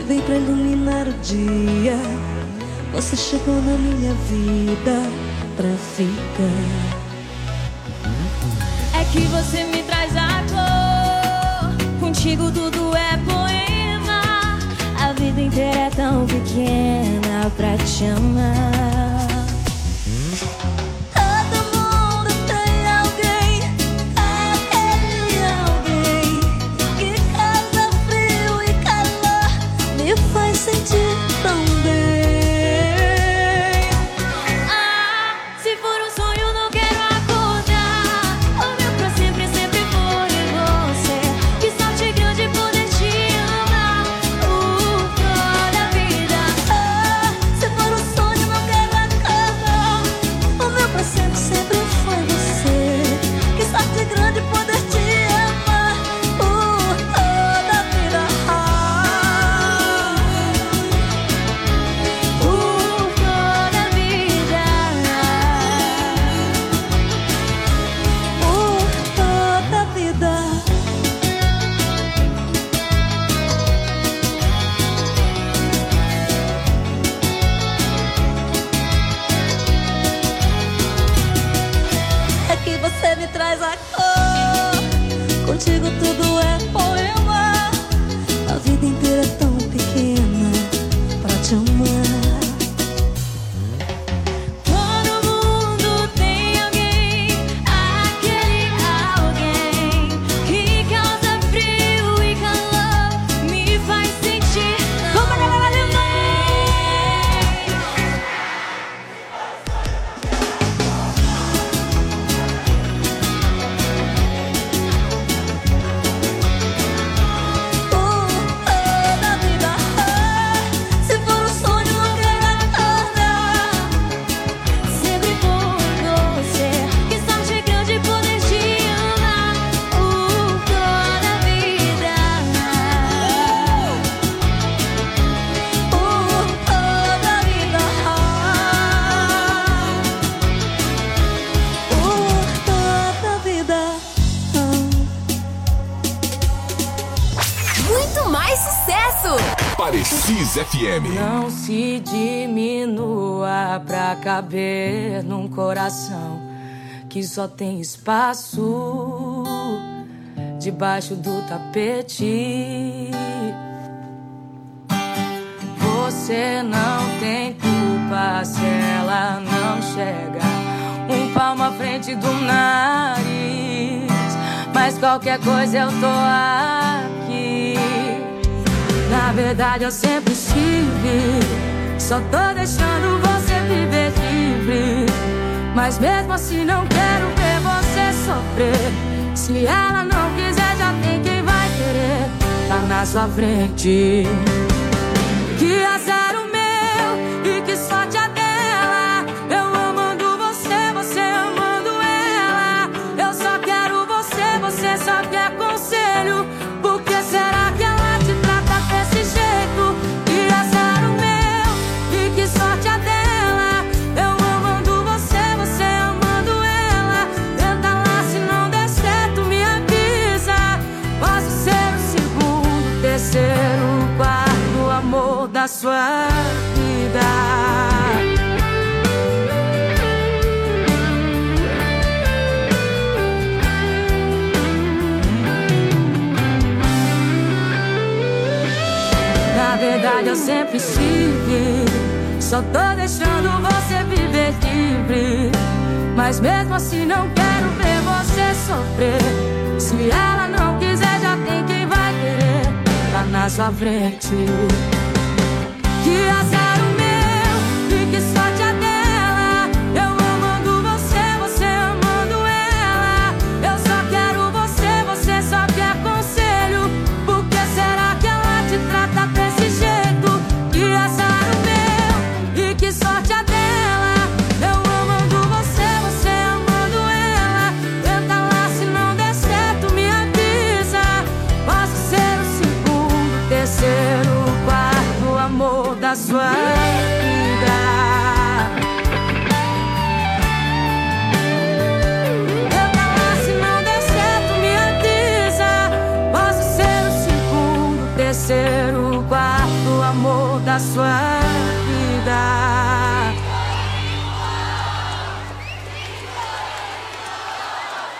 que vem pra iluminar o dia. Você chegou na minha vida pra ficar. É que você me traz a cor, contigo tudo é poema. A vida inteira é tão pequena pra te amar. Sentir tão bem. Ah, se for um sonho não quero acordar. O meu pra sempre, sempre foi você. Que sorte grande poder te amar toda a vida. Ah, se for um sonho não quero acordar. O meu pra sempre, sempre foi você. Que sorte grande poder te amar toda a vida. Você me traz a cor, contigo tudo é poema. A vida inteira é tão pequena pra te amar. Todo mundo tem alguém, aquele alguém que causa frio e calor, me faz sentir como a galera Parecis FM. Não se diminua pra caber num coração que só tem espaço debaixo do tapete. Você não tem culpa se ela não chega um palmo à frente do nariz, mas qualquer coisa eu tô aqui. Na verdade eu sempre estive, só tô deixando você viver livre. Mas mesmo assim não quero ver você sofrer. Se ela não quiser já tem quem vai querer. Tá na sua frente. Que azar o meu e que sorte a dela. Eu amando você, você amando ela. Eu só quero você, você só quer conselho. Por que será que ela te trata desse jeito? Que azar o meu e que sorte a dela. Eu amando você, você amando ela. Tenta lá, se não der certo me avisa. Posso ser o segundo, terceiro, quarto amor da sua vida. Na verdade eu sempre estive, só tô deixando você viver livre. Mas mesmo assim não quero ver você sofrer. Se ela não quiser já tem quem vai querer. Tá na sua frente. Que azar o meu e que sorte a dela. Eu amando você, você amando ela. Eu só quero você, você só quer conselho. Por que será que ela te trata desse jeito? Que azar o meu e que sorte a dela. Eu amando você, você amando ela. Tenta lá, se não der certo me avisa. Posso ser o segundo, terceiro, quarto amor da sua vida. Tenta lá, se não der certo me avisa. Posso ser o segundo, terceiro, quarto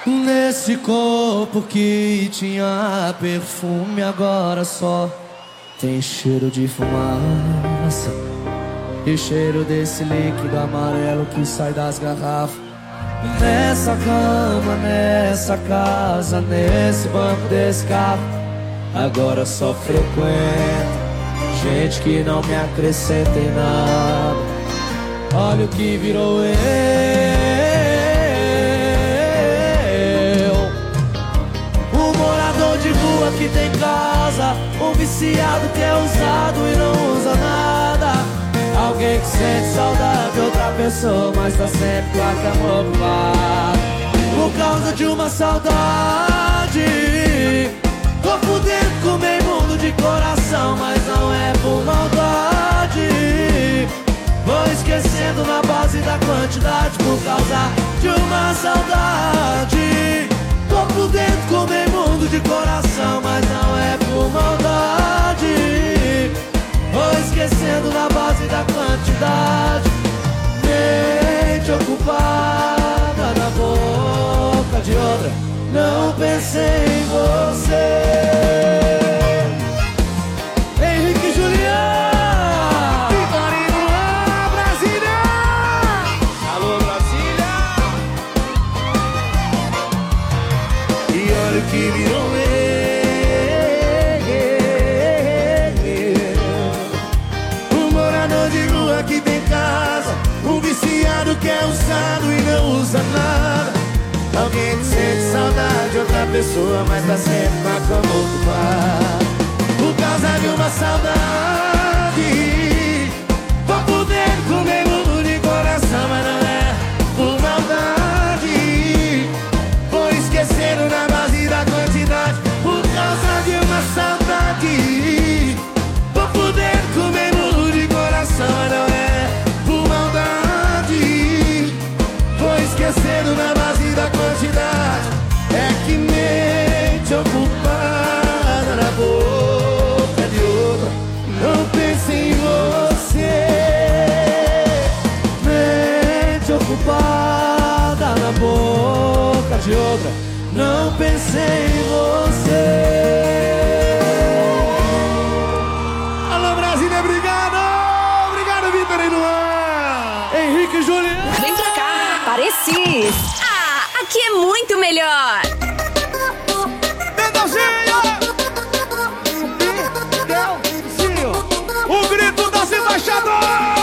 Nesse corpo que tinha perfume, agora só tem cheiro de fumaça e cheiro desse líquido amarelo que sai das garrafas. Nessa cama, nessa casa, nesse banco desse carro, agora só frequento gente que não me acrescenta em nada. Olha o que virou eu, um morador de rua que tem casa, um viciado que é usado e não usa nada. Alguém que sente saudade de outra pessoa, mas tá sempre com a cama ocupada. Por causa de uma saudade, tô fudendo com meio mundo de coração, mas não é por maldade. Vou esquecendo na base da quantidade, por causa de uma saudade. Tô fudendo com meio mundo de coração, mas não é por maldade. Vou esquecendo na base da quantidade. Mente ocupada na boca de outra, não pensei em você. Henrique e Juliano, Vitorino, Brasília. Alô, Brasília. E olha o que virou que tem casa, um viciado que é usado e não usa nada. Alguém que sente saudade de outra pessoa, mas tá sempre com a cama ocupada. Por causa de uma saudade, tô podendo comer mundo de coração, mas não é por maldade. Vou esquecendo na base da quantidade. Por causa de uma saudade, tô podendo comer mundo de coração, mas não é por maldade. Vou esquecendo na base da quantidade. É que mente ocupada na boca de outra, não pense em você. Mente ocupada na boca de outra, não pensei em você. Alô, Brasília, obrigado! Obrigado, Vitor e Luan! Henrique e Juliano! Vem pra cá, Parecis! Ah, aqui é muito melhor! Dedãozinho! O grito das embaixadoras!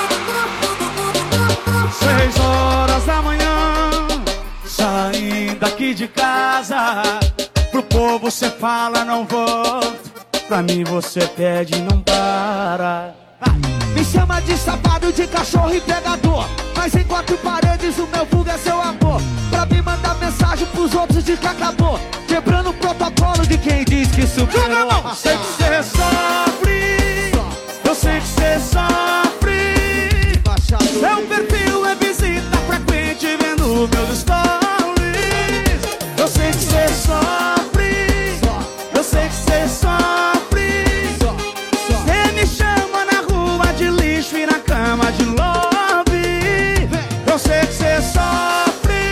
6 horas da manhã, saindo aqui de casa. Pro povo cê fala não volto, pra mim você pede e não para. Me chama de safado, de cachorro e pegador, mas em 4 paredes o meu vulgo é seu amor. Pra me mandar mensagem pros outros de que acabou, quebrando o protocolo de quem diz que superou. Sei que cê sofre, eu sei que cê sofre. Seu perfil é visita frequente vendo meus stories. Eu sei que cê sofre, eu sei que cê sofre. Cê me chama na rua de lixo e na cama de lobby. Eu sei que cê sofre.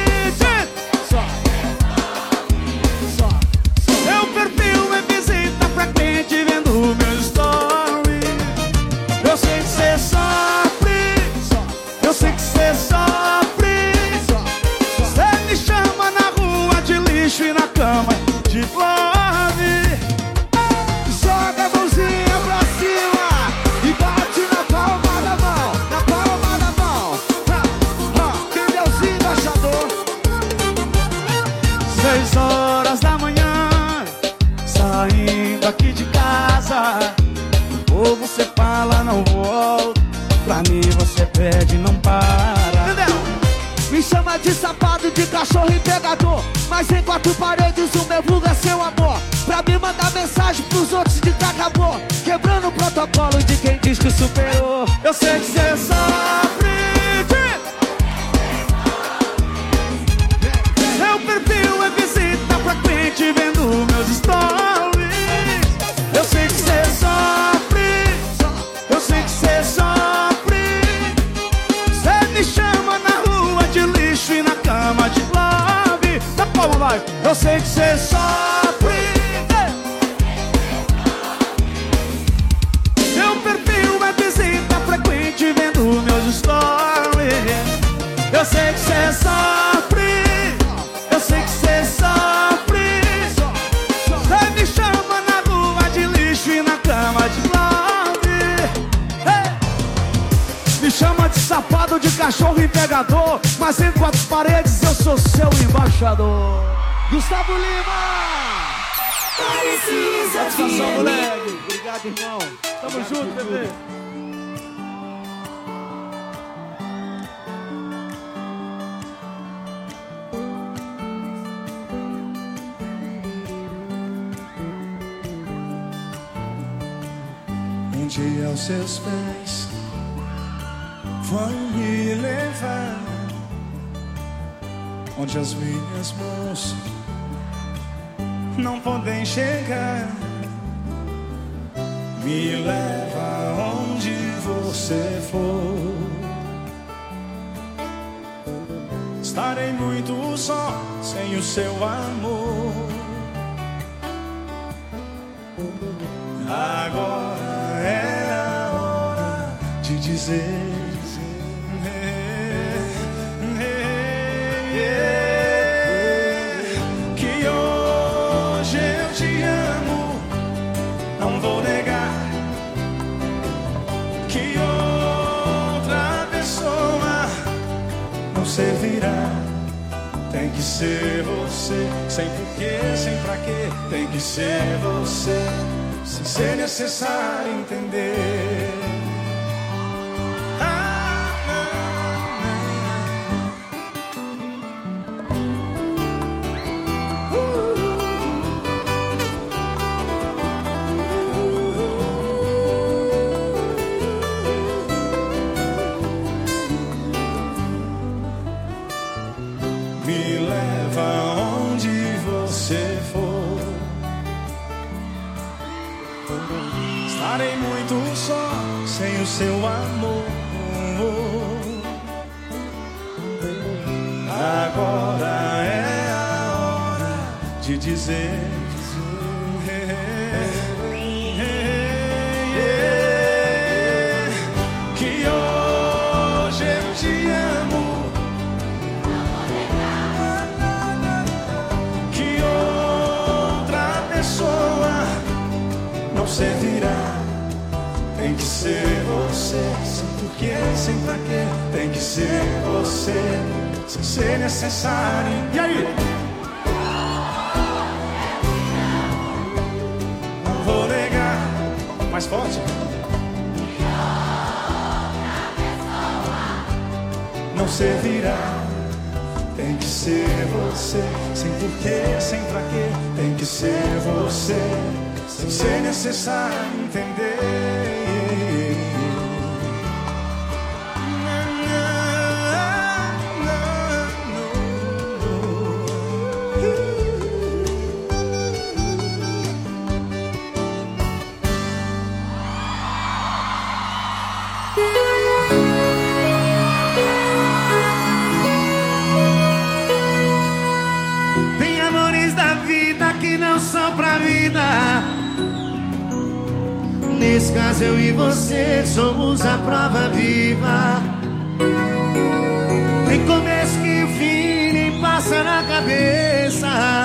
Seu perfil é visita frequente vendo meus stories. Eu sei que cê sofre, eu sei que cê sofre. Cê me chama na rua de lixo e na cama de love. Joga a mãozinha pra cima e bate na palma da mão, na palma da mão. Dedãozinho embaixador. 6 horas da manhã, saindo aqui de casa. Ou você fala não volto, pra mim você pede e não para. Entendeu? Me chama de safado, de cachorro e pegador, mas em 4 paredes o meu vulgo é seu amor. Pra me mandar mensagem pros outros de que acabou, quebrando o protocolo de quem diz que superou. Eu sei que cê sofre. Seu perfil é visita frequente vendo meus stories. Eu sei que cê sofre, eu sei que cê sofre. Cê me chama na rua de lixo e na cama de love. Na palma Como vai? Eu sei que cê sofre. Seu perfil é visita frequente vendo meus stories. Eu sei que cê sofre. Eu sei que cê sofre. Cê me chama na rua de lixo e na cama de love. Me chama de safado, de cachorro e pegador, mas em quatro paredes eu sou seu embaixador. Gustavo Lima! Satisfação, moleque! Obrigado, irmão! Tamo junto, bebê! Um dia aos seus pés vai me levar onde as minhas mãos não podem chegar. Me leva onde você for. Estarei muito só sem o seu amor. Agora é a hora de dizer que hoje eu te amo. Não vou negar que outra pessoa não servirá. Tem que ser você, sem porquê, sem pra quê. Tem que ser você, sem ser necessário entender. Me leva onde você for. Estarei muito só sem o seu amor. Agora é a hora de dizer que hoje eu te amo. Que outra pessoa não servirá. Tem que ser você, sem porquê, sem pra quê. Tem que ser você, sem ser necessário. E aí? Não vou negar. Mais forte. Não servirá. Tem que ser você, sem porquê, sem pra quê. Tem que ser você, sem ser necessário entender. Tem amores da vida que não são pra vida. Nesse caso eu e você somos a prova viva. Tem começo que o fim nem passa na cabeça.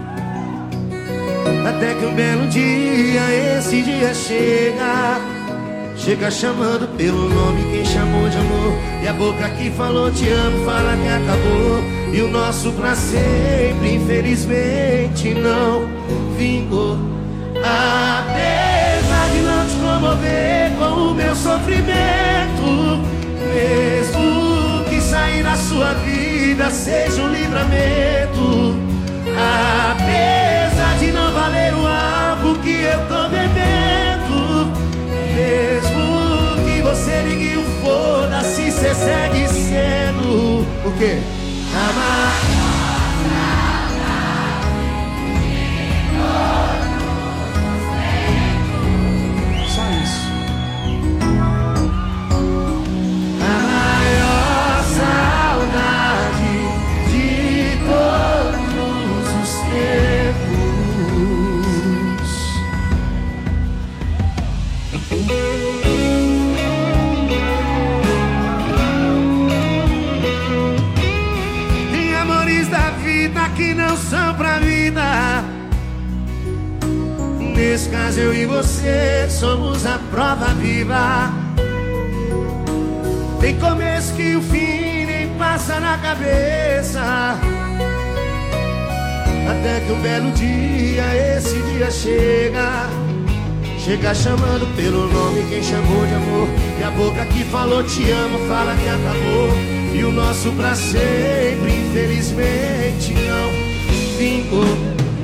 Até que um belo dia, esse dia chega. Chega chamando pelo nome quem chamou de amor. E a boca que falou te amo fala que acabou. E o nosso pra sempre, infelizmente, não vingou. Apesar de não te comover com o meu sofrimento, mesmo que sair da sua vida seja um livramento. Apesar de não valer o álcool que eu tô bebendo, mesmo que você ligue um foda-se, cê segue sendo o quê? Amar. Só isso. A maior saudade de todos nesse caso eu e você somos a prova viva. Tem começo que o fim nem passa na cabeça, até que um belo dia, esse dia chega. Chega chamando pelo nome quem chamou de amor, e a boca que falou te amo fala que acabou. E o nosso pra sempre, infelizmente, não vingou.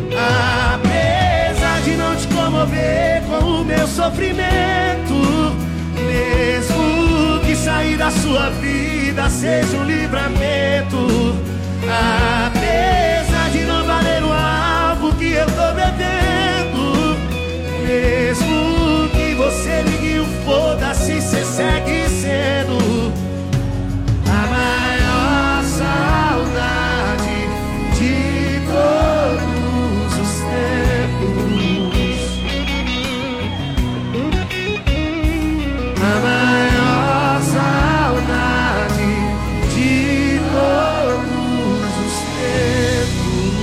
Apesar de não te comover com o meu sofrimento, mesmo que sair da sua vida seja um livramento, apesar de não valer o algo que eu tô bebendo, mesmo que você ligue o foda-se, cê segue sendo a maior saudade de todos os tempos, a maior saudade de todos os tempos.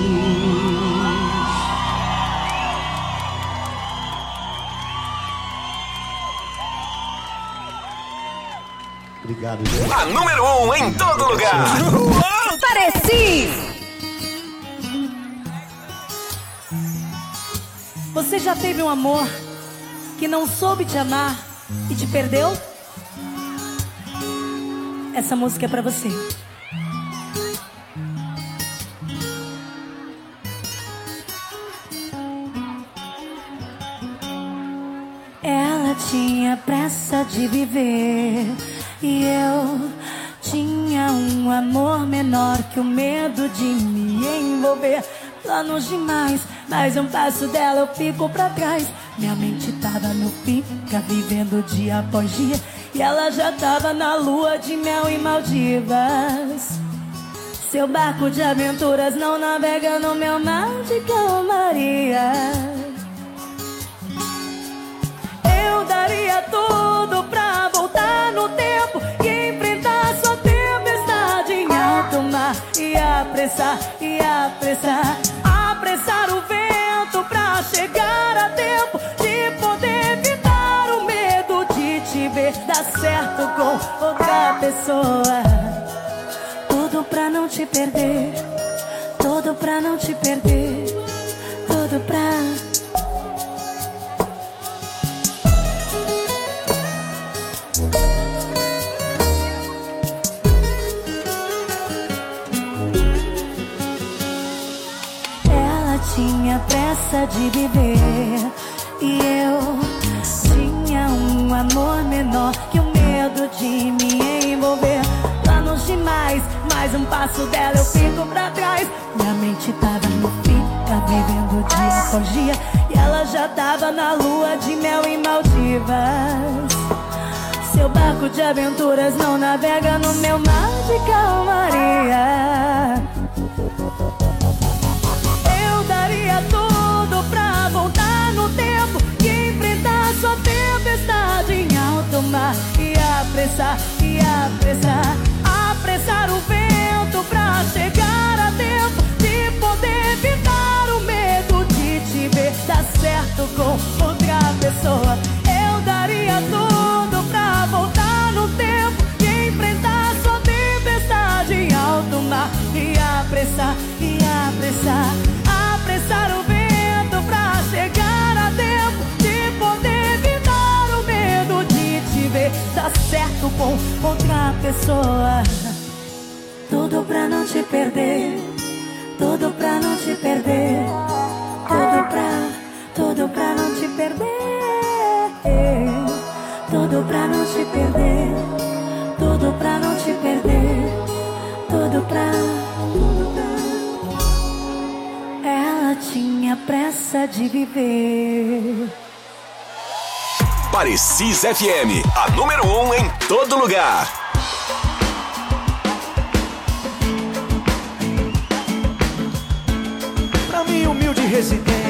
Obrigado, gente. A número 1 em todo lugar. Pareci! Você já teve um amor que não soube te amar e te perdeu? Essa música é pra você. Ela tinha pressa de viver e eu tinha um amor menor que o medo de me envolver. Planos demais, mas um passo dela eu fico pra trás. Minha mente tava no pica, vivendo dia após dia, e ela já tava na lua de mel em Maldivas. Seu barco de aventuras não navega no meu mar de calmaria. Eu daria tudo pra voltar no tempo e enfrentar sua tempestade em alto mar. E apressar o vento pra chegar a tempo de poder evitar o medo de te ver dar certo com outra pessoa. Tudo pra não te perder, tudo pra não te perder, tudo pra... Tinha pressa de viver e eu tinha um amor menor que o medo de me envolver. Planos demais, mais um passo dela eu fico pra trás. Minha mente tava no pica, vivendo dia após dia, e ela já tava na lua de mel em Maldivas. Seu barco de aventuras não navega no meu mar de calmaria. Daria tudo pra voltar no tempo e enfrentar sua tempestade em alto mar. E apressar o vento pra chegar a tempo de poder evitar o medo de te ver dar certo com outra pessoa. Eu daria tudo pra voltar no tempo e enfrentar sua tempestade em alto mar. E apressar o vento pra chegar a tempo de poder evitar o medo de te ver dar certo com outra pessoa. Tudo pra não te perder, tudo pra não te perder, tudo pra não te perder, tudo pra não te perder, tudo pra não te perder, tudo pra... Ela tinha pressa de viver. Parecis FM, a número 1 em todo lugar. Pra mim, humilde residência.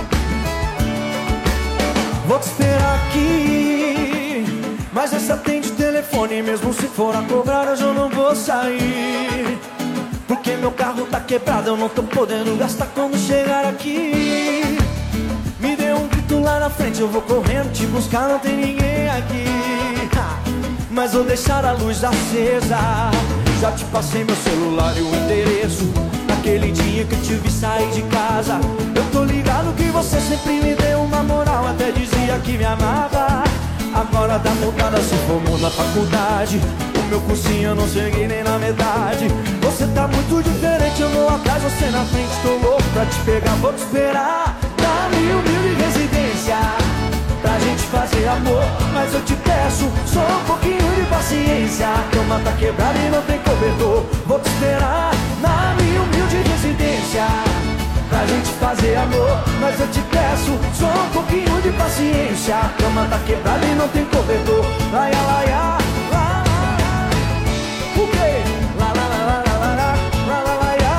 Vou te esperar aqui, mas essa tem de telefone, mesmo se for a cobrar, hoje eu não vou sair. Porque meu carro tá quebrado, eu não tô podendo gastar quando chegar aqui. Me dê um grito lá na frente, eu vou correndo te buscar, não tem ninguém aqui. Mas vou deixar a luz acesa. Já te passei meu celular e o endereço. Naquele dia que eu te vi sair de casa. Eu tô ligado que você sempre me deu uma moral, até dizia que me amava. Agora tá mudada, se formou na faculdade. O meu cursinho eu não cheguei nem na metade. Você tá muito diferente, eu vou atrás, você na frente. Tô louco pra te pegar, vou te esperar na minha humilde residência, pra gente fazer amor, mas eu te peço só um pouquinho de paciência. A cama tá quebrada e não tem cobertor. Vou te esperar na minha humilde residência, pra gente fazer amor, mas eu te peço só um pouquinho de paciência. A cama tá quebrada e não tem cobertor. Laia, laia, lá, lá. O quê? Lá, lá, lá, lá, lá, lá, lá, lá, laia.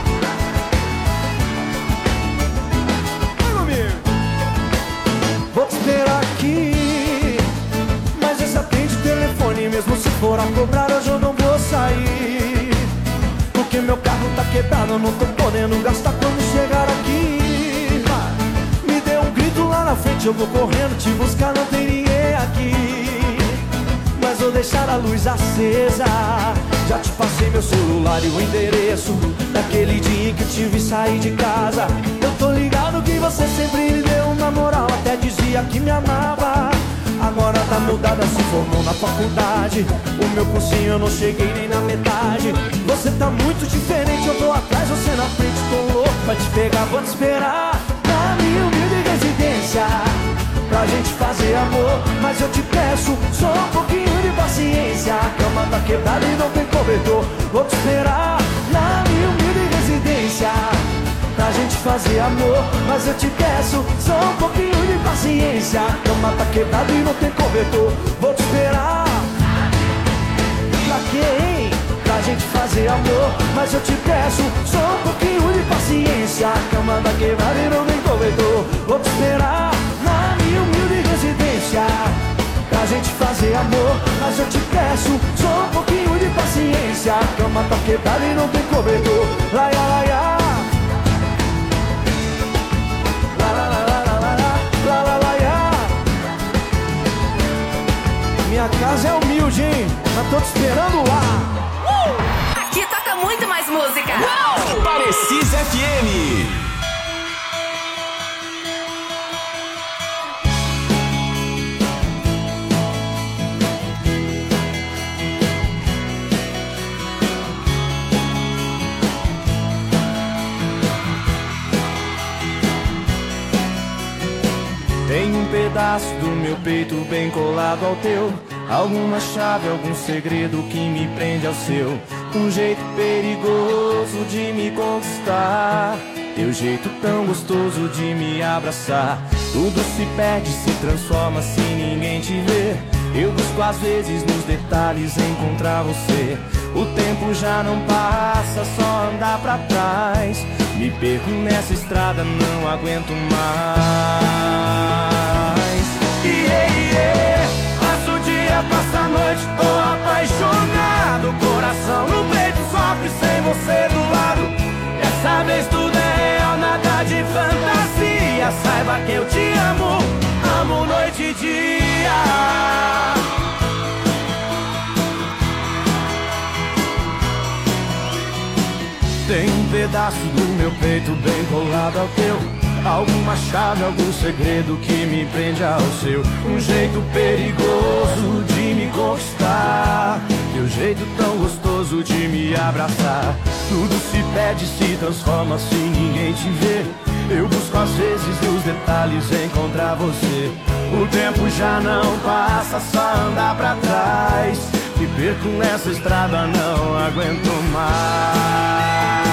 Vai comigo. Vou te esperar aqui, mas esse atende o telefone, mesmo se for a cobrar, hoje eu não vou sair. Porque meu carro tá quebrado, eu não tô podendo gastar quando chegar aqui. Me dê um grito lá na frente, eu vou correndo te buscar, não tem ninguém aqui. Mas vou deixar a luz acesa. Já te passei meu celular e o endereço. Naquele dia em que eu te vi sair de casa. Eu tô ligado que você sempre me deu uma moral, até dizia que me amava. Agora tá mudada, se formou na faculdade. O meu cursinho eu não cheguei nem na metade. Você tá muito diferente, eu tô atrás, você na frente. Tô louco pra te pegar, vou te esperar na minha humilde residência, pra gente fazer amor, mas eu te peço só um pouquinho de paciência. A cama tá quebrada e não tem cobertor. Vou te esperar na minha humilde residência, pra gente fazer amor, mas eu te peço só um pouquinho de paciência. A cama tá quebrada e não tem cobertor. Vou te esperar. Pra quê, hein? Pra gente fazer amor, mas eu te peço só um pouquinho de paciência. A cama tá quebrada e não tem cobertor. Vou te esperar na minha humilde residência, pra gente fazer amor, mas eu te peço só um pouquinho de paciência. A cama tá quebrada e não tem cobertor. Laia, laia. Minha casa é humilde, hein? Mas tô te esperando lá. Aqui toca muito mais música. Parecis FM. Tem um pedaço do meu peito bem colado ao teu. Alguma chave, algum segredo que me prende ao seu. Um jeito perigoso de me conquistar, teu jeito tão gostoso de me abraçar. Tudo se perde, se transforma se ninguém te ver. Eu busco às vezes nos detalhes encontrar você. O tempo já não passa, só andar pra trás. Me perco nessa estrada, não aguento mais. Passo o dia, passo a noite, tô apaixonado. Coração no peito sofre sem você do lado. Dessa vez tudo é real, nada de fantasia. Saiba que eu te amo, amo noite e dia. Tem um pedaço do meu peito bem colado ao teu. Alguma chave, algum segredo que me prende ao seu. Um jeito perigoso de me conquistar, teu jeito tão gostoso de me abraçar. Tudo se perde, se transforma se ninguém te vê. Eu busco às vezes nos detalhes encontrar você. O tempo já não passa, só andar pra trás. Me perco nessa estrada, não aguento mais.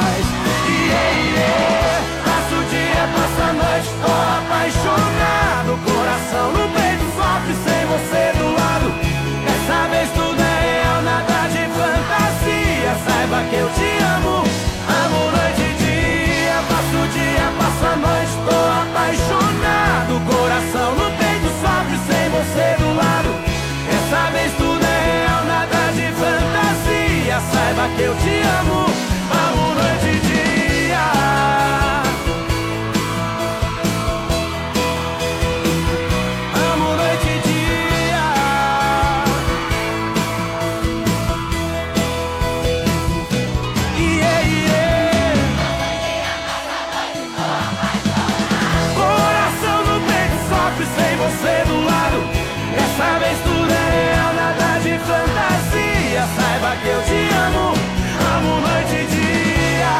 Passo o dia, passo a noite, tô apaixonado. Coração no peito sofre sem você do lado. Dessa vez tudo é real, nada de fantasia. Saiba que eu te amo, amo noite e dia. Passo o dia, passo a noite, tô apaixonado. Coração no peito sofre sem você do lado. Dessa vez tudo Saiba que eu te amo, amo noite e dia. Amo noite e dia. Yeah, yeah. Coração no peito sofre sem você do lado. Dessa vez tudo é real, nada de fantasia. Saiba que eu te amo, amo noite e dia.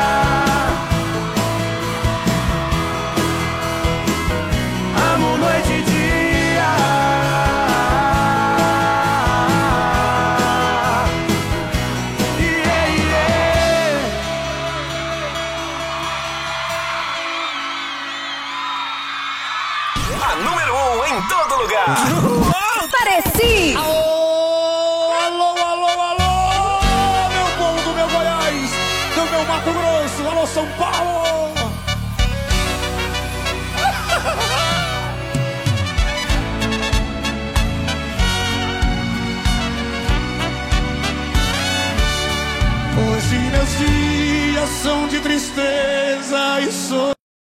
Amo noite e dia. Yeah, yeah. A número 1 em todo lugar. Pareci! Alô, alô, alô, alô, meu povo do meu Goiás, do meu Mato Grosso, alô São Paulo. Hoje meus dias são de tristeza e solidão.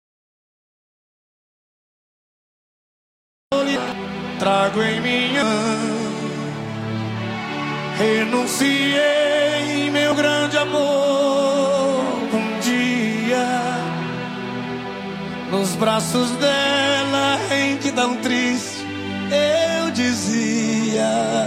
Trago em minha mão, renunciei meu grande amor. Um dia, nos braços dela, em que tão triste eu dizia,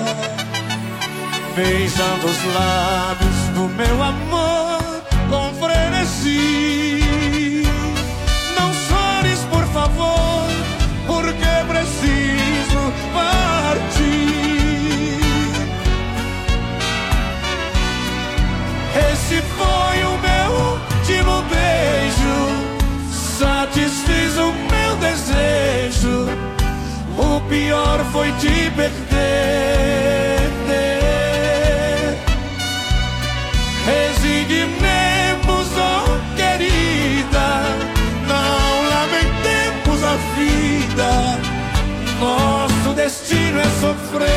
beijando os lábios do meu amor com frenesi: não chores, por favor, porque preciso partir. Esse foi o meu último beijo, satisfiz o meu desejo. O pior foi te perder. Resignemos, oh querida, não lamentemos a vida. Nosso destino é sofrer.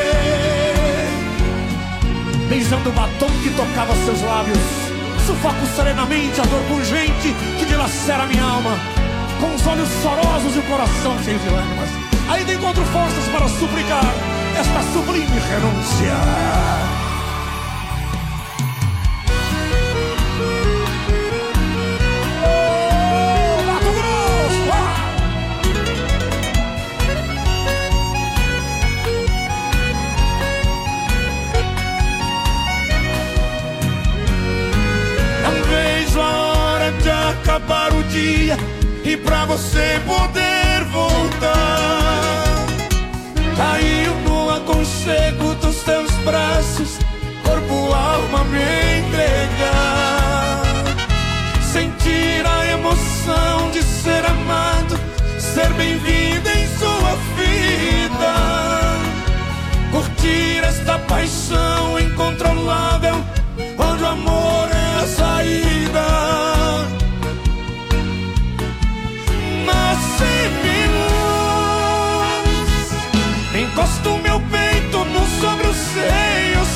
Beijando o batom que tocava seus lábios, sufoco serenamente a dor pungente que dilacera minha alma. Com os olhos chorosos e o coração cheio de lágrimas, ainda encontro forças para suplicar esta sublime renúncia. Acabar o dia e pra você poder voltar. Caiu no aconchego dos teus braços, corpo, alma me entregar. Sentir a emoção de ser amado, ser bem-vindo em sua vida. Curtir esta paixão incontrolável, onde o amor é a saída. Encosto meu peito sobre os seios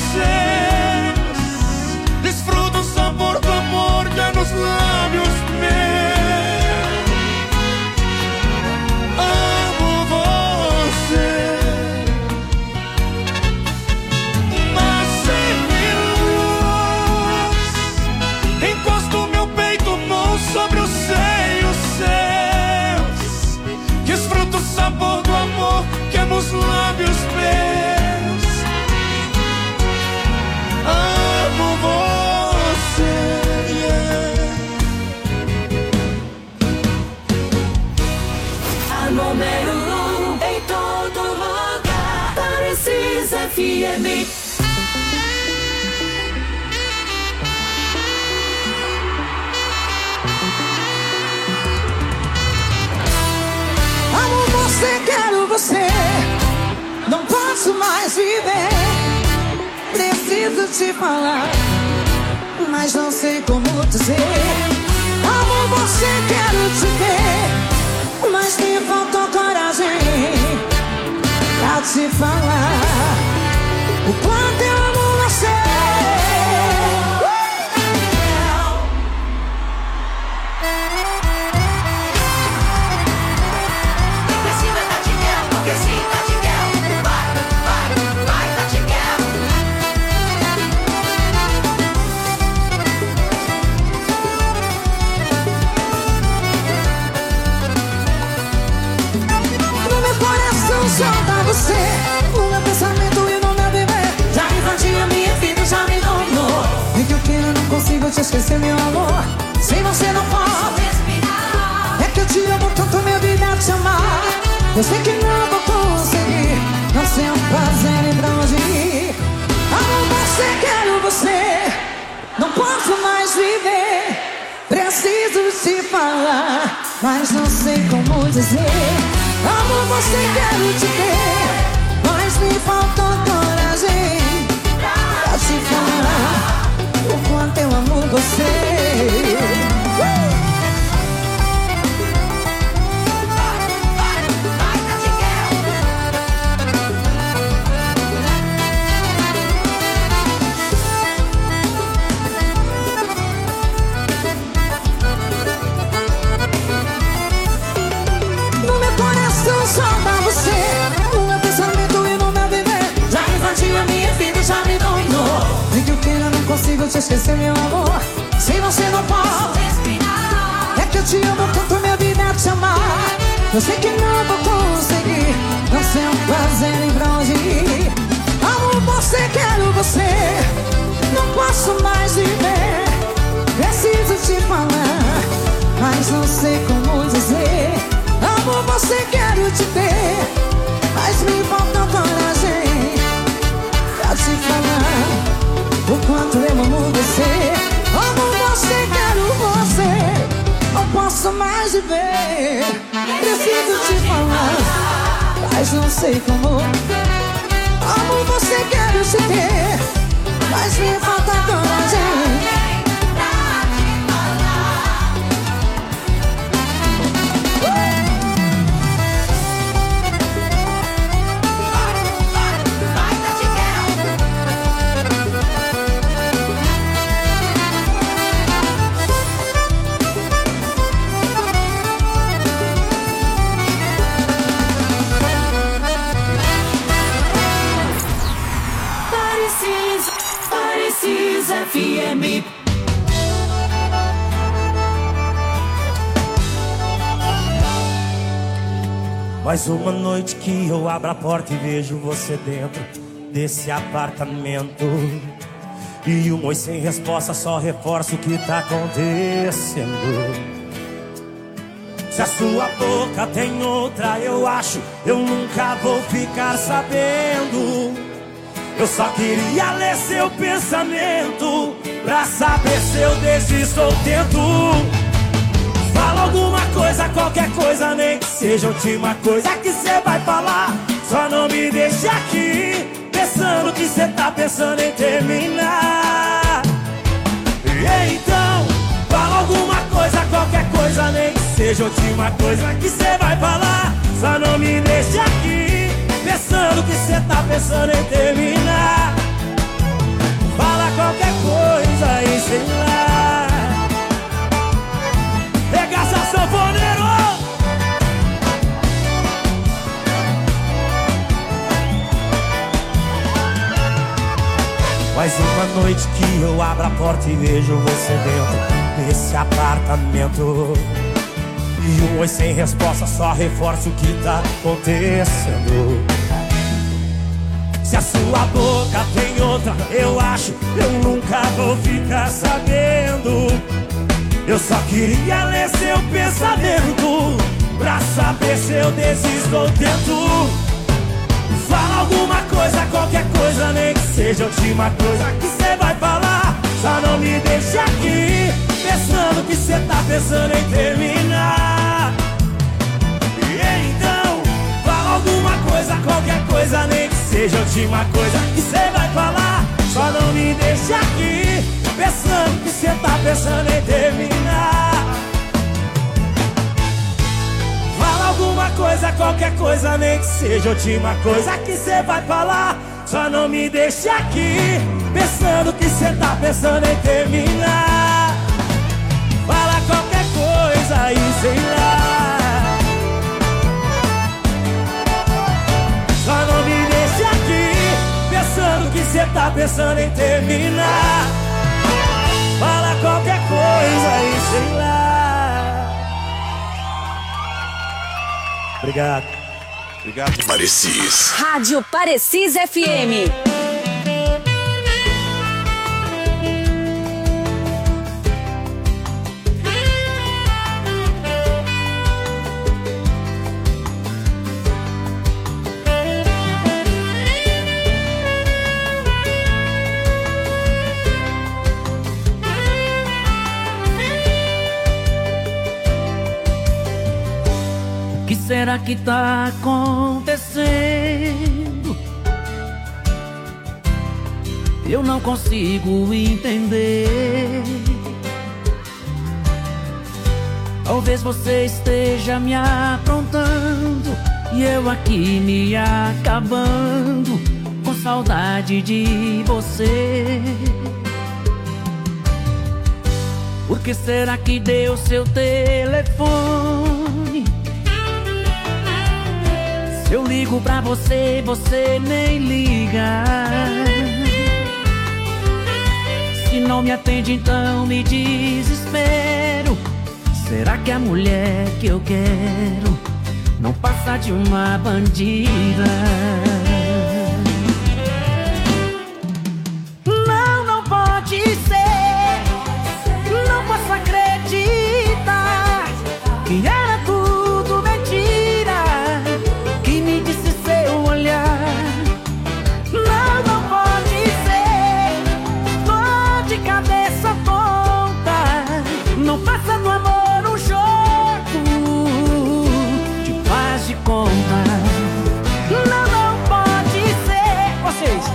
seus, desfruto o sabor do amor que é nos lábios meus. Amo você, nasce-me luz. Encosto meu peito sobre os seios seus, desfruto o sabor do amor que é nos lábios meus. Amo você, yeah. A número 1 em todo lugar. Pareci FM. Amo você, quero você, não posso mais viver. Preciso te falar, mas não sei como dizer. Amo você, quero te ver, mas me faltou coragem pra te falar o quanto eu amo você. esquecer, meu amor. Sem você não posso respirar. É que eu te amo tanto, minha vida te amar. Eu sei que não vou conseguir. Não sei o fazer nem pra onde ir. Amo você, quero você. Não posso mais viver. Preciso te falar, mas não sei como dizer. Amo você, quero te ter, mas me faltou coragem pra te falar o quanto eu amo você. Só pra você, no meu pensamento e no meu viver. Já invadiu a minha vida, já me dominou. Nem que eu queira, não consigo te esquecer, meu amor. Sem você não posso respirar. É que eu te amo tanto, minha vida te amar. Eu sei que não vou conseguir. Não sei o fazer nem pra onde ir. Amo você, quero você. Não posso mais viver. Preciso te falar, mas não sei como dizer. Amo você, quero te ter, mas me falta coragem pra te falar o quanto eu amo você. Amo você, quero você. Não posso mais viver. Preciso te falar, mas não sei como. Amo você, quero te ter, mas me falta coragem. FM. Mais uma noite que eu abro a porta e vejo você dentro desse apartamento. E um oi sem resposta só reforça o que tá acontecendo. Se a sua boca tem outra, eu acho, eu nunca vou ficar sabendo. Eu só queria ler seu pensamento pra saber se eu desisto ou tento. Fala alguma coisa, qualquer coisa, nem que seja a última coisa que cê vai falar. Só não me deixe aqui pensando que cê tá pensando em terminar. E então, fala alguma coisa, qualquer coisa, nem que seja a última coisa que cê vai falar. Só não me deixe aqui pensando que cê tá pensando em terminar. Fala qualquer coisa e sei lá. Regaça sanfoneiro. Mais uma noite que eu abro a porta e vejo você dentro desse apartamento. E um oi sem resposta só reforça o que tá acontecendo. Se a sua boca tem outra, eu acho, eu nunca vou ficar sabendo. Eu só queria ler seu pensamento pra saber se eu desisto ou tento. Fala alguma coisa, qualquer coisa, nem que seja a última coisa que cê vai falar. Só não me deixe aqui pensando que cê tá pensando em terminar. E então, fala alguma coisa, qualquer coisa, nem que seja a última coisa que cê vai falar. Só não me deixe aqui pensando que cê tá pensando em terminar. Fala alguma coisa, qualquer coisa, nem que seja a última coisa que cê vai falar. Só não me deixe aqui pensando que cê tá pensando em terminar. Fala qualquer coisa e sei lá. Só não me deixe aqui pensando que cê tá pensando em terminar. Fala qualquer coisa e sei lá. Obrigado. Obrigado. Parecis. Rádio Parecis FM. será que tá acontecendo? Eu não consigo entender. Talvez você esteja me aprontando e eu aqui me acabando com saudade de você. Por que será que deu seu telefone? Se eu ligo pra você, você nem liga. Se não me atende, então me desespero. Será que a mulher que eu quero não passa de uma bandida? Não, não pode ser. Não posso acreditar que era tudo mentira, que me disse seu olhar. Não, não pode ser. Tô de cabeça tonta. Não passa do amor um jogo de faz de conta. Não, não pode ser. Vocês.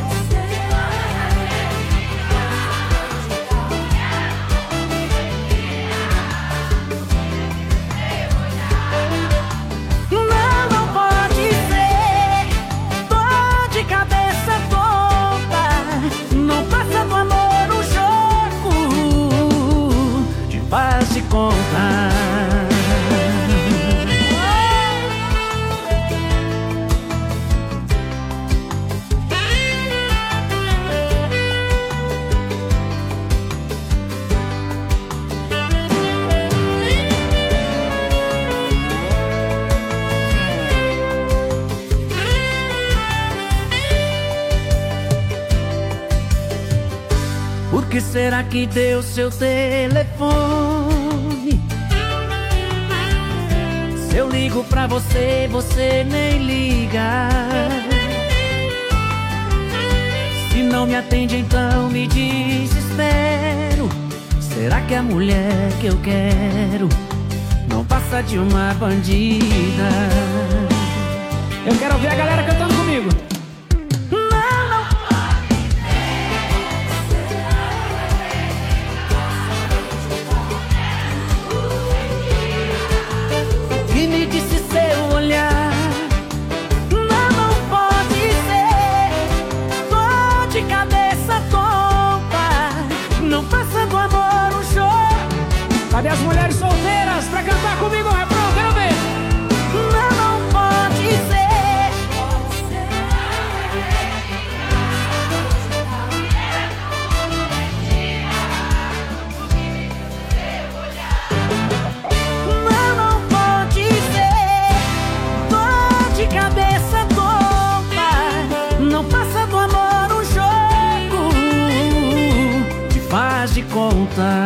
Faz de conta. Por que será que deu seu telefone? Se eu ligo pra você, você nem liga. Se não me atende, então me desespero. Será que a mulher que eu quero não passa de uma bandida? Eu quero ouvir a galera cantando comigo. Cadê as mulheres solteiras pra cantar comigo o refrão? Quero ver! Não, não pode ser. Não, não pode ser. Tô de cabeça tonta. Não passa do amor um jogo que faz de conta.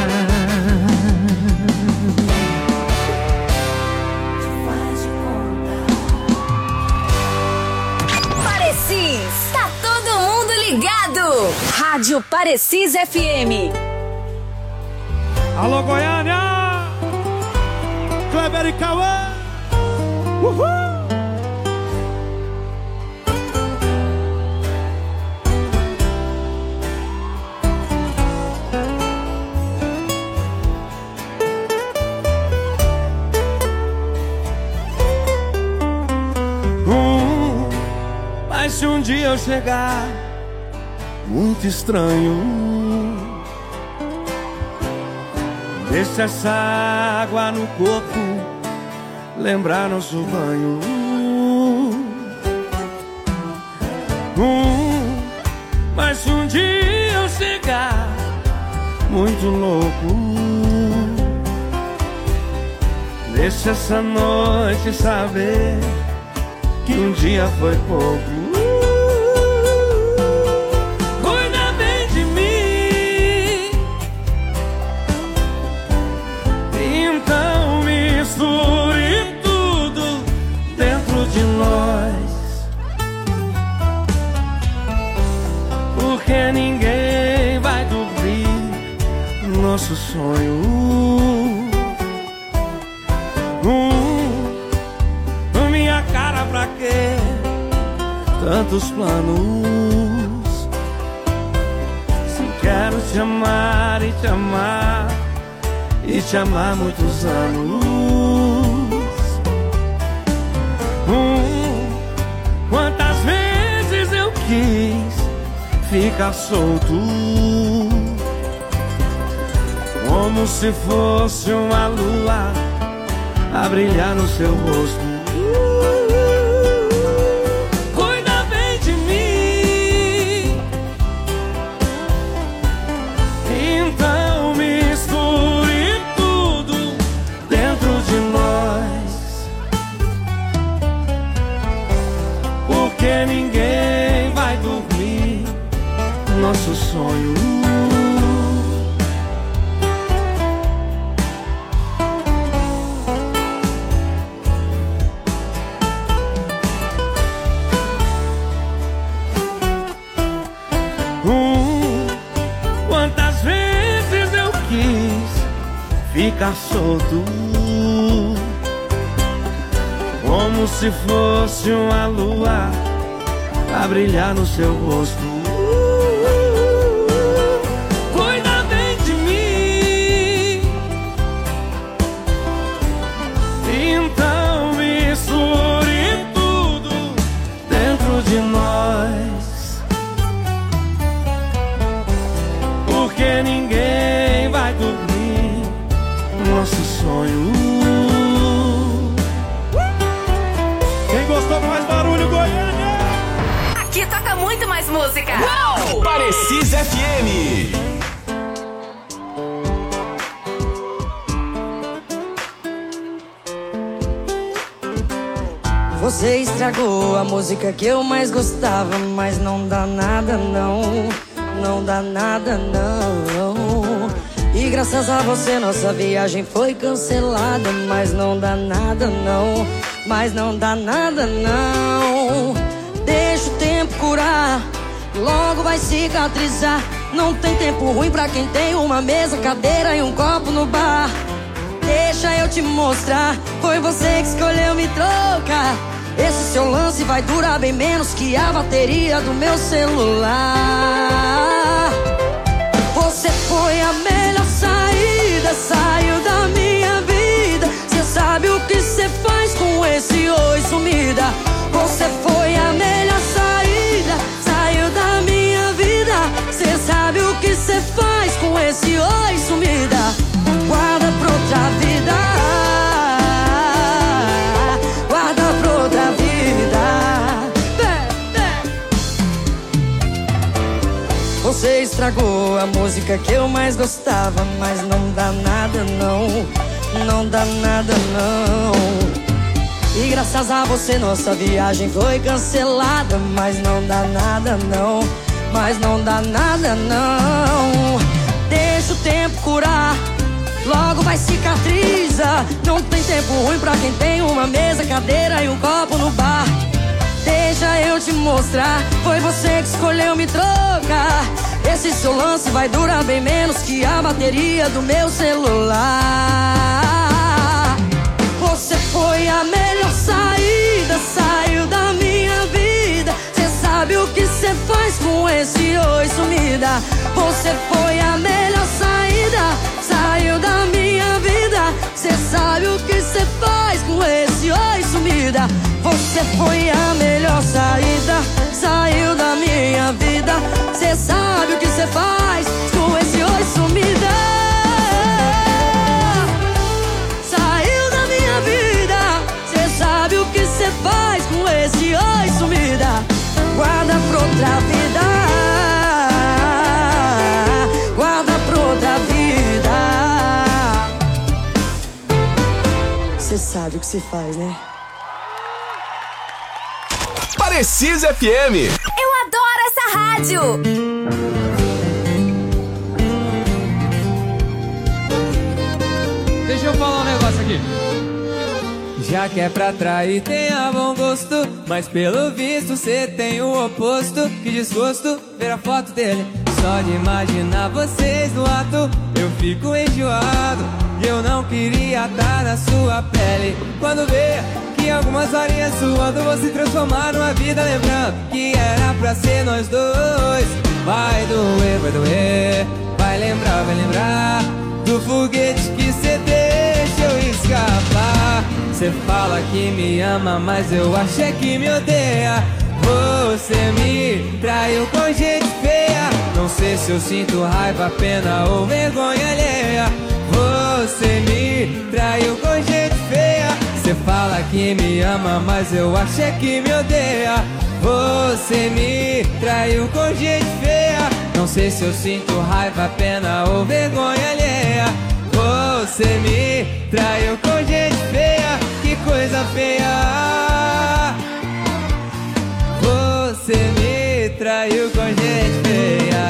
Tá todo mundo ligado. Rádio Parecis FM. Alô, Goiânia! Kleber e Cauã! Uhul! Mas se um dia eu chegar muito estranho, deixa essa água no corpo lembrar nosso banho. Mas se um dia eu chegar muito louco, deixa essa noite saber que um dia foi pouco. Cuida bem de mim, então misture tudo dentro de nós, porque ninguém vai dormir nosso sonho. tantos planos. Se quero te amar e te amar e te amar muitos anos. Quantas vezes eu quis ficar solto, como se fosse uma lua a brilhar no seu rosto. Cuida bem de mim, então misture tudo dentro de nós, porque ninguém vai dormir nosso sonho. Quantas vezes eu quis ficar solto, como se fosse uma lua a brilhar no seu rosto. Cuida bem de mim, então misture tudo dentro de nós, porque ninguém vai dormir nosso sonho. Quem gostou, faz barulho, Goiânia! Aqui toca muito mais música. Uou! Parecis FM. Você estragou a música que eu mais gostava, mas não dá nada não, não dá nada não. E graças a você nossa viagem foi cancelada, mas não dá nada não, mas não dá nada não. Deixa o tempo curar, logo vai cicatrizar. Não tem tempo ruim pra quem tem uma mesa, cadeira e um copo no bar. Deixa eu te mostrar, foi você que escolheu me trocar. Esse seu lance vai durar bem menos que a bateria do meu celular. Você foi a melhor saída, saiu da minha vida. Cê sabe o que cê faz com esse oi sumida. Você foi a melhor saída, saiu da minha vida. Cê sabe o que cê faz com esse oi sumida. Guarda pra outra vida, guarda pra outra vida. Você estragou a música que eu mais gostava, mas não dá nada não, não dá nada não. E graças a você nossa viagem foi cancelada, mas não dá nada não, mas não dá nada não. Deixa o tempo curar, logo vai cicatriza. Não tem tempo ruim pra quem tem uma mesa, cadeira e um copo no bar. Deixa eu te mostrar, foi você que escolheu me trocar. Esse seu lance vai durar bem menos que a bateria do meu celular. Você foi a melhor saída, saiu da minha vida. Cê sabe o que cê faz com esse oi sumida. Você foi a melhor saída, saiu da minha vida. Cê sabe o que cê faz com esse oi sumida. Você foi a melhor saída, saiu da minha vida. Cê sabe o que cê faz com esse oi sumida. Saiu da minha vida, cê sabe o que cê faz com esse oi sumida. Guarda pra outra vida, guarda pra outra vida. Cê sabe o que se faz, né? Parecis FM. Eu adoro essa rádio. Deixa eu falar um negócio aqui. Já que é pra trair, tenha bom gosto, mas pelo visto cê tem o oposto. Que desgosto ver a foto dele. Só de imaginar vocês no ato eu fico enjoado. E eu não queria estar na sua pele. Quando vê que que algumas horinhas suando vão se transformar numa vida, lembrando que era pra ser nós dois. Vai doer, vai lembrar do foguete que cê deixa eu escapar. Cê fala que me ama, mas eu acho é que me odeia. Você me traiu com gente feia. Não sei se eu sinto raiva, pena ou vergonha alheia. Você me traiu com gente feia. Cê fala que me ama, mas eu acho é que me odeia. Você me traiu com gente feia. Não sei se eu sinto raiva, pena ou vergonha alheia. Você me traiu com gente feia. Que coisa feia. Você me traiu com gente feia.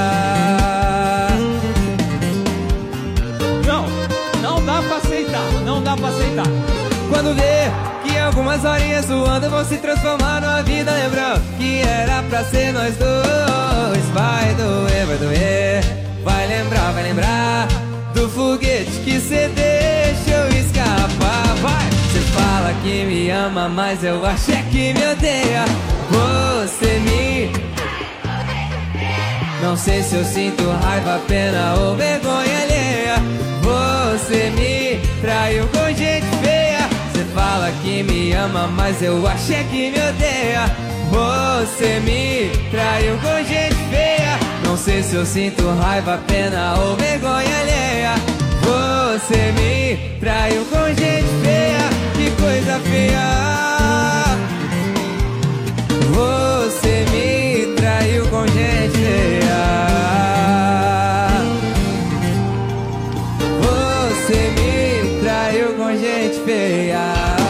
Não dá pra aceitar, não dá pra aceitar. Quando vê que algumas horinhas zoando vão se transformar numa vida, lembrando que era pra ser nós dois. Vai doer, vai lembrar do foguete que cê deixa eu escapar. Vai! Cê fala que me ama, mas eu acho é que me odeia. Você me... Não sei se eu sinto raiva, pena ou vergonha alheia. Você me traiu com gente feia. Cê fala que me ama, mas eu acho é que me odeia. Você me traiu com gente feia. Não sei se eu sinto raiva, pena ou vergonha alheia. Você me traiu com gente feia. Que coisa feia. Você me traiu com gente feia. Você me traiu com gente feia.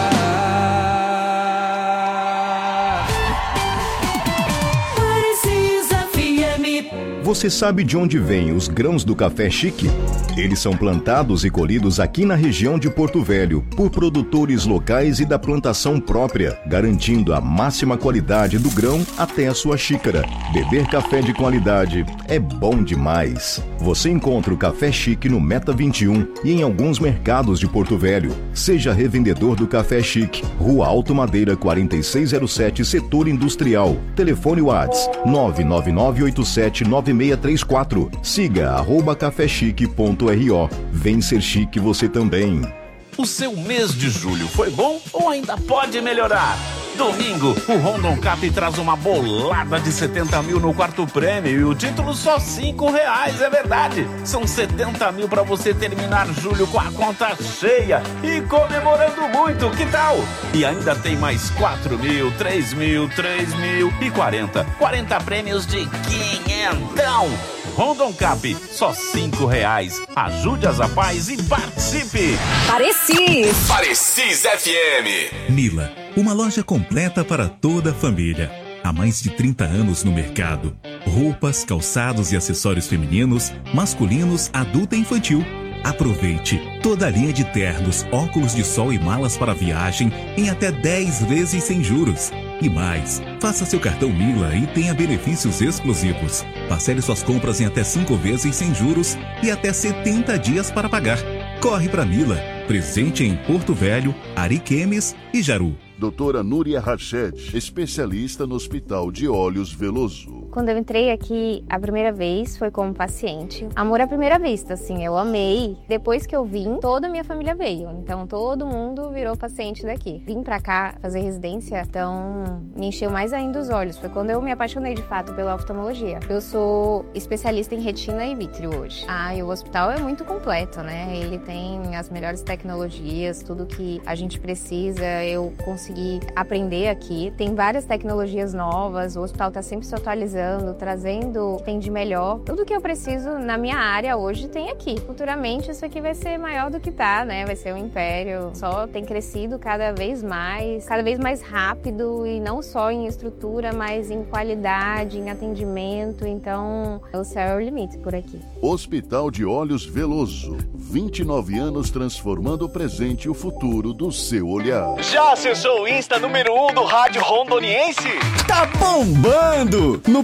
Você sabe de onde vêm os grãos do café Chique? Eles são plantados e colhidos aqui na região de Porto Velho, por produtores locais e da plantação própria, garantindo a máxima qualidade do grão até a sua xícara. Beber café de qualidade é bom demais. Você encontra o Café Chique no Meta 21 e em alguns mercados de Porto Velho. Seja revendedor do Café Chique, Rua Alto Madeira 4607, Setor Industrial. Telefone WhatsApp 999879634. Siga @cafechique.ro. Vem ser chique você também. O seu mês de julho foi bom ou ainda pode melhorar? Domingo, o Rondon Cap traz uma bolada de 70 mil no quarto prêmio e o título só R$5, é verdade. São 70 mil para você terminar julho com a conta cheia e comemorando muito, que tal? E ainda tem mais 4 mil, 3 mil, 3 mil e 40 prêmios de quinhentão. Rondon Cap, só R$5. Ajude as rapazes e participe. Parecis FM. Mila, uma loja completa para toda a família. Há mais de 30 anos no mercado. Roupas, calçados e acessórios femininos, masculinos, adulto e infantil. Aproveite toda a linha de ternos, óculos de sol e malas para viagem em até 10 vezes sem juros. E mais, faça seu cartão Mila e tenha benefícios exclusivos. Parcele suas compras em até 5 vezes sem juros e até 70 dias para pagar. Corre para Mila, presente em Porto Velho, Ariquemes e Jaru. Doutora Núria Rached, especialista no Hospital de Olhos Veloso. Quando eu entrei aqui a primeira vez foi como paciente. Amor à primeira vista, assim, eu amei. Depois que eu vim, toda a minha família veio. Então todo mundo virou paciente daqui. Vim pra cá fazer residência, então me encheu mais ainda os olhos. Foi quando eu me apaixonei de fato pela oftalmologia. Eu sou especialista em retina e vítreo hoje. E o hospital é muito completo, né? Ele tem as melhores tecnologias, tudo que a gente precisa, eu consegui aprender aqui. Tem várias tecnologias novas, o hospital tá sempre se atualizando, trazendo o que tem de melhor. Tudo que eu preciso na minha área hoje tem aqui. Futuramente isso aqui vai ser maior do que tá, né? Vai ser um império. Só tem crescido cada vez mais rápido e não só em estrutura, mas em qualidade, em atendimento. Então, o céu é o limite por aqui. Hospital de Olhos Veloso. 29 anos transformando o presente e o futuro do seu olhar. Já acessou o Insta número 1 do rádio rondoniense? Tá bombando! No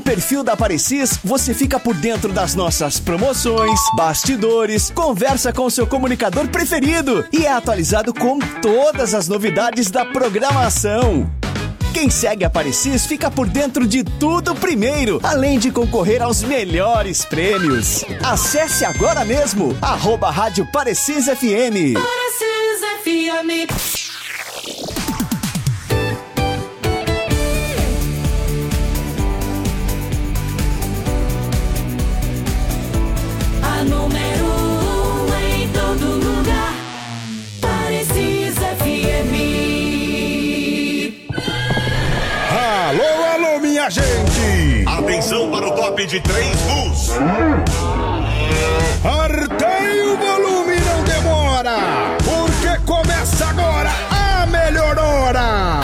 perfil da Parecis, você fica por dentro das nossas promoções, bastidores, conversa com seu comunicador preferido e é atualizado com todas as novidades da programação. Quem segue a Parecis fica por dentro de tudo primeiro, além de concorrer aos melhores prêmios. Acesse agora mesmo, @Rádio Parecis FM. Parecis FM. A número 1 em todo lugar. Parecis FM. Alô, alô, minha gente! Atenção para o top de 3 bus. Artei o volume, não demora, porque começa agora a melhor hora.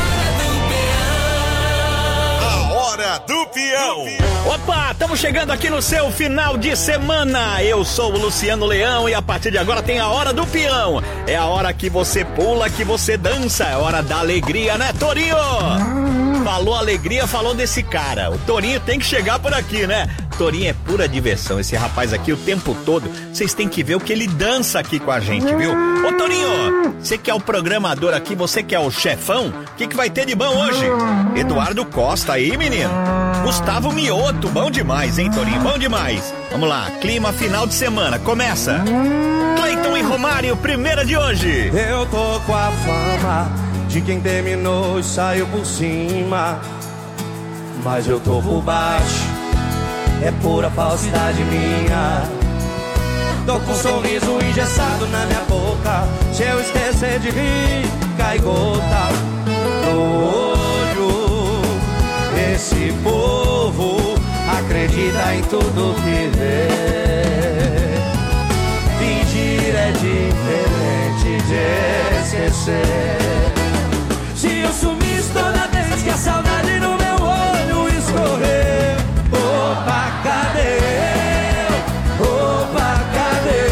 A hora do peão. Opa, estamos chegando aqui no seu final de semana. Eu sou o Luciano Leão e a partir de agora tem a hora do peão. É a hora que você pula, que você dança. É a hora da alegria, né, Torinho? Falou alegria, falou desse cara. O Torinho tem que chegar por aqui, né? Torinho é pura diversão. Esse rapaz aqui o tempo todo, vocês têm que ver o que ele dança aqui com a gente, viu? Ô Torinho, você que é o programador aqui, você que é o chefão, o que vai ter de bom hoje? Eduardo Costa aí, menino. Gustavo Mioto, bom demais, hein, Torinho? Bom demais. Vamos lá, clima final de semana, começa. Cleiton e Romário, primeira de hoje. Eu tô com a fama de quem terminou e saiu por cima, mas eu tô por baixo, é pura falsidade minha. Tô com um sorriso engessado na minha boca, se eu esquecer de rir, cai gota no olho. Esse povo acredita em tudo que vê. Fingir é diferente de esquecer. Se eu sumisse toda vez que a saudade no meu olho escorreu, opa, cadê eu? Opa, cadê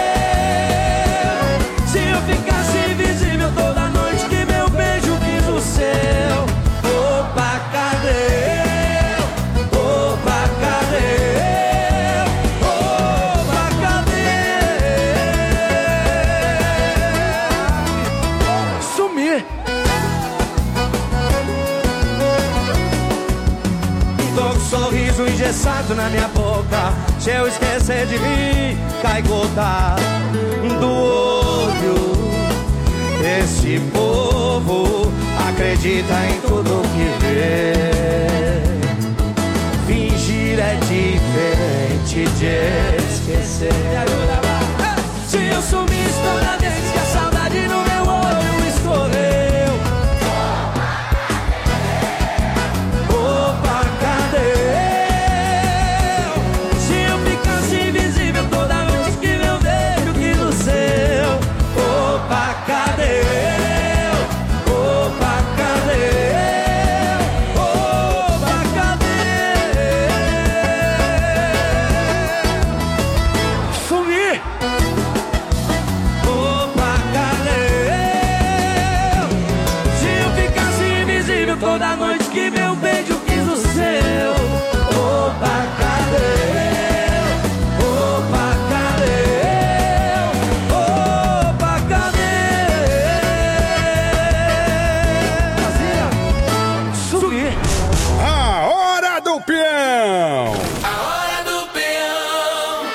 eu? Se eu ficasse invisível toda noite que meu beijo quis o céu, opa, cadê eu? Opa, cadê eu? Opa, cadê? Sumir. Sorriso engessado na minha boca, se eu esquecer de rir, cai gota do olho. Esse povo acredita em tudo que vê. Fingir é diferente de esquecer. Se eu sumisse toda vez que a saudade no meu olho escorreu, toda noite que meu beijo quis o seu. Opa, cadê? Opa, cadê? Opa, cadê? Sumir. A hora do peão. A hora do peão.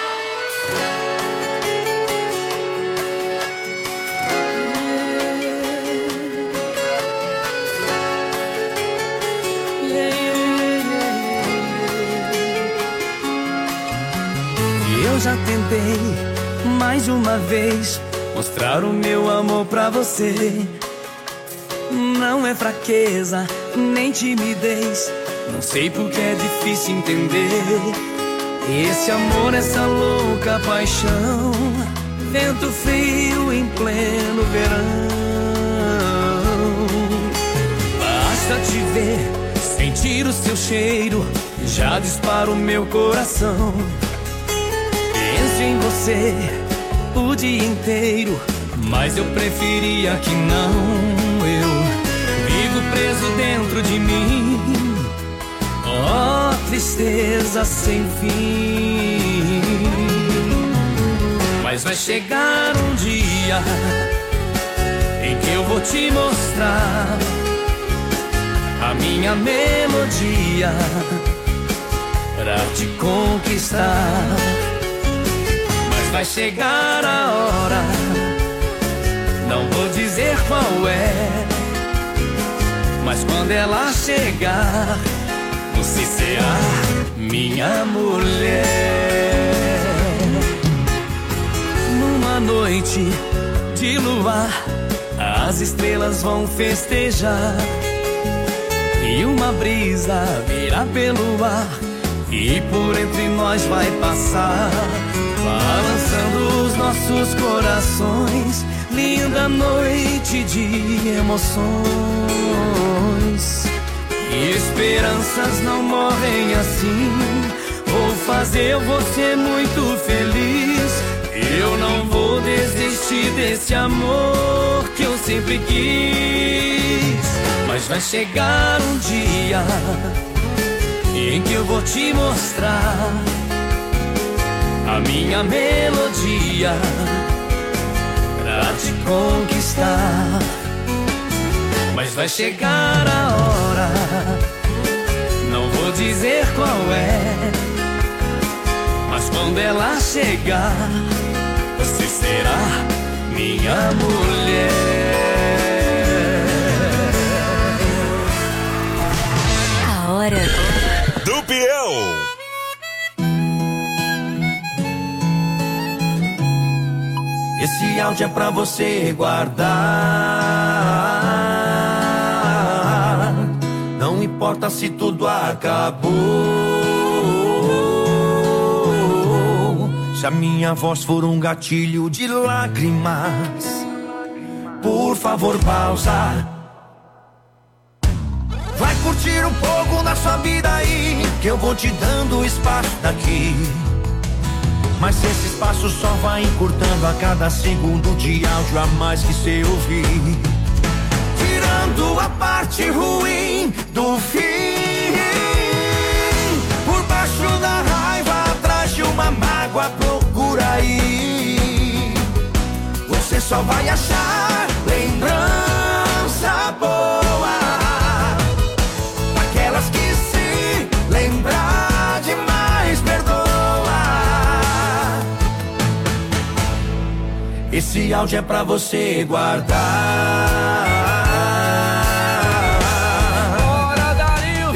Eu já tentei mais de uma vez mostrar o meu amor pra você. Não é fraqueza, nem timidez, não sei porque é difícil entender. Esse amor, essa louca paixão, vento frio em pleno verão. Basta te ver, sentir o seu cheiro, já dispara o meu coração. Penso em você o dia inteiro, mas eu preferia que não. Eu vivo preso dentro de mim, tristeza sem fim. Mas vai chegar um dia em que eu vou te mostrar a minha melodia pra te conquistar. Mas vai chegar a hora, não vou dizer qual é, mas quando ela chegar, você será minha mulher. Numa noite de luar, as estrelas vão festejar e uma brisa virá pelo ar e por entre nós vai passar, balançando os nossos corações. Linda noite de emoções. Esperanças não morrem assim. Vou fazer você muito feliz. Eu não vou desistir desse amor que eu sempre quis. Mas vai chegar um dia em que eu vou te mostrar a minha melodia pra te conquistar. Mas vai chegar a hora, não vou dizer qual é, mas quando ela chegar, você será minha mulher. A hora do peão. Esse áudio é pra você guardar. Não importa se tudo acabou. Se a minha voz for um gatilho de lágrimas, por favor pausa. Vai curtir um pouco da sua vida aí, que eu vou te dando espaço daqui. Mas esse espaço só vai encurtando a cada segundo de áudio a mais que cê ouvir, tirando a parte ruim do fim. Por baixo da raiva, atrás de uma mágoa, procura aí. Você só vai achar lembrança boa, aquelas que se lembrar demais perdoa. Esse áudio é pra você guardar. Bora, Dario!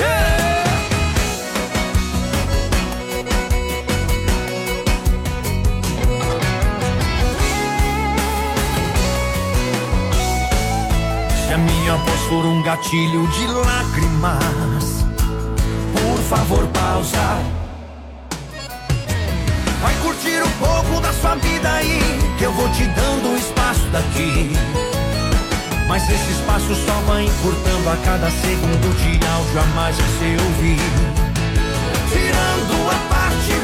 Se a minha voz for um gatilho de lágrimas, por favor pausa. Vai curtir um pouco da sua vida aí, que eu vou te dando espaço daqui. Mas esse espaço só vai encurtando a cada segundo de áudio a mais que você ouvir,